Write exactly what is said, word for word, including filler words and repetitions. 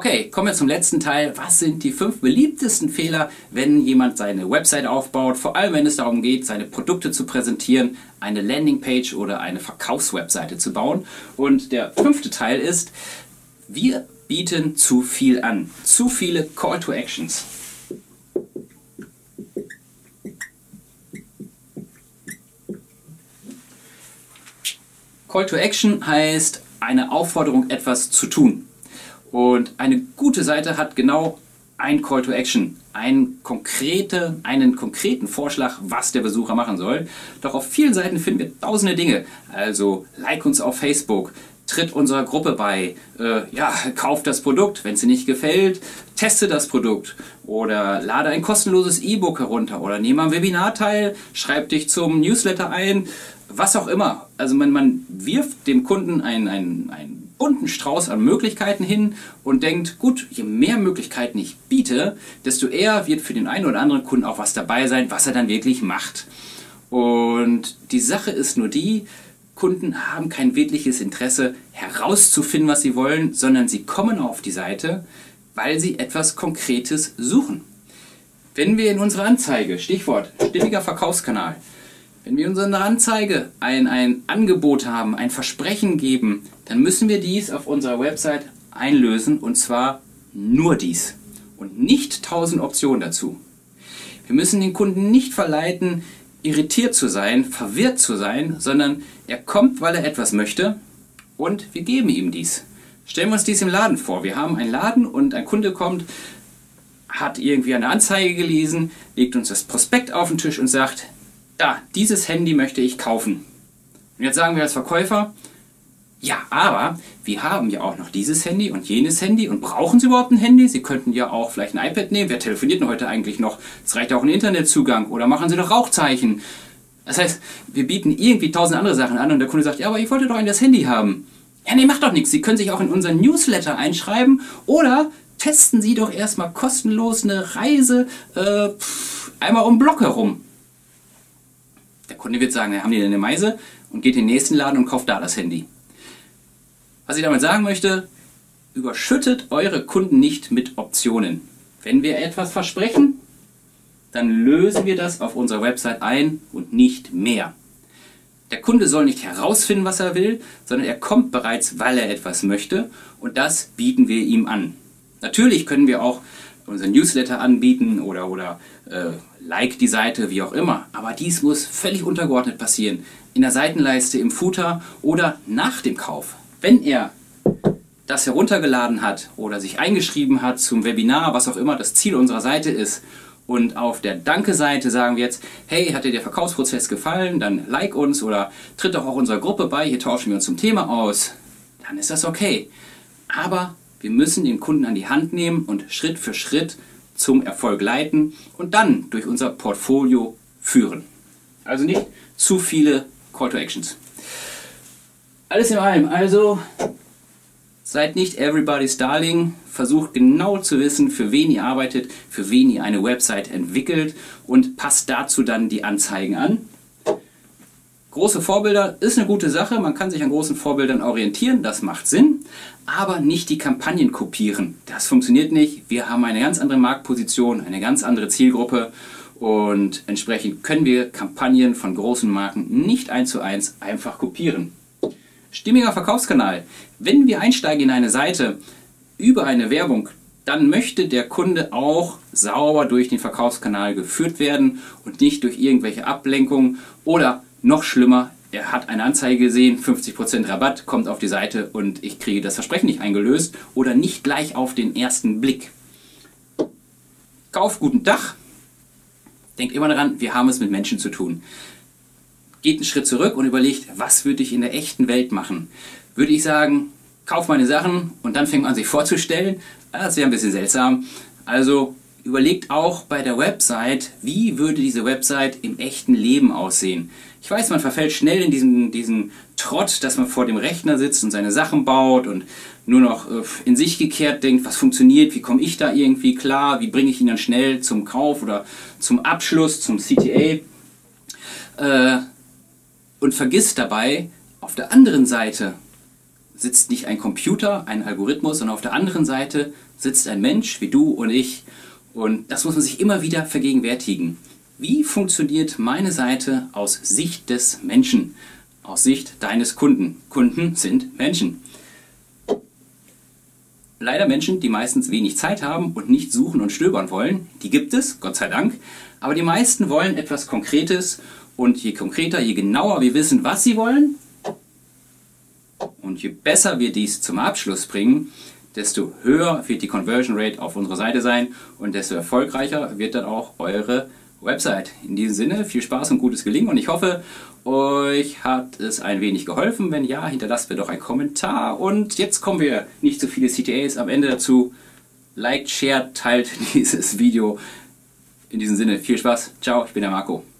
Okay, kommen wir zum letzten Teil. Was sind die fünf beliebtesten Fehler, wenn jemand seine Website aufbaut? Vor allem, wenn es darum geht, seine Produkte zu präsentieren, eine Landingpage oder eine Verkaufswebseite zu bauen. Und der fünfte Teil ist, wir bieten zu viel an. Zu viele Call to Actions. Call to Action heißt eine Aufforderung, etwas zu tun. Und eine gute Seite hat genau ein Call to Action, einen, konkrete, einen konkreten Vorschlag, was der Besucher machen soll. Doch auf vielen Seiten finden wir tausende Dinge. Also like uns auf Facebook, tritt unserer Gruppe bei, äh, ja, kauf das Produkt, wenn es dir nicht gefällt, teste das Produkt oder lade ein kostenloses E-Book herunter oder nehme am Webinar teil, schreib dich zum Newsletter ein, was auch immer. Also man, man wirft dem Kunden einen, einen, einen bunten Strauß an Möglichkeiten hin und denkt, gut, je mehr Möglichkeiten ich biete, desto eher wird für den einen oder anderen Kunden auch was dabei sein, was er dann wirklich macht. Und die Sache ist nur die, Kunden haben kein wirkliches Interesse herauszufinden, was sie wollen, sondern sie kommen auf die Seite, weil sie etwas Konkretes suchen. Wenn wir in unserer Anzeige, Stichwort stimmiger Verkaufskanal, wenn wir in unserer Anzeige ein, ein Angebot haben, ein Versprechen geben, dann müssen wir dies auf unserer Website einlösen und zwar nur dies und nicht tausend Optionen dazu. Wir müssen den Kunden nicht verleiten, irritiert zu sein, verwirrt zu sein, sondern er kommt, weil er etwas möchte und wir geben ihm dies. Stellen wir uns dies im Laden vor. Wir haben einen Laden und ein Kunde kommt, hat irgendwie eine Anzeige gelesen, legt uns das Prospekt auf den Tisch und sagt, da, dieses Handy möchte ich kaufen. Und jetzt sagen wir als Verkäufer, ja, aber wir haben ja auch noch dieses Handy und jenes Handy und brauchen Sie überhaupt ein Handy? Sie könnten ja auch vielleicht ein iPad nehmen. Wer telefoniert denn heute eigentlich noch? Es reicht auch ein Internetzugang oder machen Sie doch Rauchzeichen. Das heißt, wir bieten irgendwie tausend andere Sachen an und der Kunde sagt, ja, aber ich wollte doch ein das Handy haben. Ja, nee, macht doch nichts. Sie können sich auch in unseren Newsletter einschreiben oder testen Sie doch erstmal kostenlos eine Reise äh, pff, einmal um den Block herum. Der Kunde wird sagen, ja, haben die denn eine Meise? Und geht in den nächsten Laden und kauft da das Handy. Was ich damit sagen möchte, überschüttet eure Kunden nicht mit Optionen. Wenn wir etwas versprechen, dann lösen wir das auf unserer Website ein und nicht mehr. Der Kunde soll nicht herausfinden, was er will, sondern er kommt bereits, weil er etwas möchte und das bieten wir ihm an. Natürlich können wir auch unseren Newsletter anbieten oder, oder äh, like die Seite, wie auch immer. Aber dies muss völlig untergeordnet passieren. In der Seitenleiste, im Footer oder nach dem Kauf. Wenn er das heruntergeladen hat oder sich eingeschrieben hat zum Webinar, was auch immer das Ziel unserer Seite ist, und auf der Danke-Seite sagen wir jetzt, hey, hat dir der Verkaufsprozess gefallen, dann like uns oder tritt doch auch unserer Gruppe bei, hier tauschen wir uns zum Thema aus, dann ist das okay. Aber wir müssen den Kunden an die Hand nehmen und Schritt für Schritt zum Erfolg leiten und dann durch unser Portfolio führen. Also nicht zu viele Call to Actions. Alles in allem, also seid nicht everybody's darling, versucht genau zu wissen, für wen ihr arbeitet, für wen ihr eine Website entwickelt und passt dazu dann die Anzeigen an. Große Vorbilder ist eine gute Sache, man kann sich an großen Vorbildern orientieren, das macht Sinn, aber nicht die Kampagnen kopieren. Das funktioniert nicht, wir haben eine ganz andere Marktposition, eine ganz andere Zielgruppe und entsprechend können wir Kampagnen von großen Marken nicht eins zu eins einfach kopieren. Stimmiger Verkaufskanal. Wenn wir einsteigen in eine Seite über eine Werbung, dann möchte der Kunde auch sauber durch den Verkaufskanal geführt werden und nicht durch irgendwelche Ablenkungen oder noch schlimmer, er hat eine Anzeige gesehen, fünfzig Prozent Rabatt, kommt auf die Seite und ich kriege das Versprechen nicht eingelöst oder nicht gleich auf den ersten Blick. Kauf guten Tag. Denkt immer daran, wir haben es mit Menschen zu tun. Geht einen Schritt zurück und überlegt, was würde ich in der echten Welt machen? Würde ich sagen, kauf meine Sachen und dann fängt man sich vorzustellen? Das wäre ein bisschen seltsam. Also überlegt auch bei der Website, wie würde diese Website im echten Leben aussehen? Ich weiß, man verfällt schnell in diesen, diesen Trott, dass man vor dem Rechner sitzt und seine Sachen baut und nur noch in sich gekehrt denkt, was funktioniert, wie komme ich da irgendwie klar, wie bringe ich ihn dann schnell zum Kauf oder zum Abschluss, zum C T A. Äh, und vergisst dabei, auf der anderen Seite sitzt nicht ein Computer, ein Algorithmus, sondern auf der anderen Seite sitzt ein Mensch wie du und ich. Und das muss man sich immer wieder vergegenwärtigen. Wie funktioniert meine Seite aus Sicht des Menschen? Aus Sicht deines Kunden. Kunden sind Menschen. Leider Menschen, die meistens wenig Zeit haben und nicht suchen und stöbern wollen. Die gibt es, Gott sei Dank. Aber die meisten wollen etwas Konkretes. Und je konkreter, je genauer wir wissen, was sie wollen, und je besser wir dies zum Abschluss bringen, desto höher wird die Conversion Rate auf unserer Seite sein und desto erfolgreicher wird dann auch eure Website. In diesem Sinne, viel Spaß und gutes Gelingen und ich hoffe, euch hat es ein wenig geholfen. Wenn ja, hinterlasst mir doch einen Kommentar. Und jetzt kommen wir nicht zu viele C T As am Ende dazu. Liked, shared, teilt dieses Video. In diesem Sinne, viel Spaß. Ciao, ich bin der Marco.